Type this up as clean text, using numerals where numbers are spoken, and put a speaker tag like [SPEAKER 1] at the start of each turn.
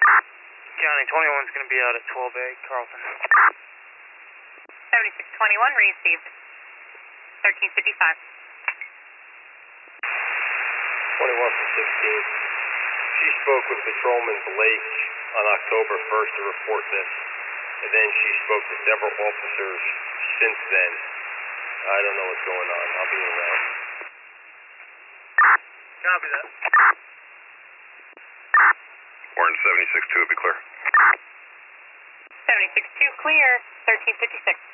[SPEAKER 1] County 21's going to be out at 12A, Carlton.
[SPEAKER 2] 7621 received. 1355.
[SPEAKER 3] 21 from 16. She spoke with Patrolman Blake on October 1st to report this, and then she spoke to several officers since then. I don't know what's going on. I'll be around.
[SPEAKER 1] Copy that.
[SPEAKER 4] Warren 76-2 will be clear.
[SPEAKER 2] 76-2 clear, 1356.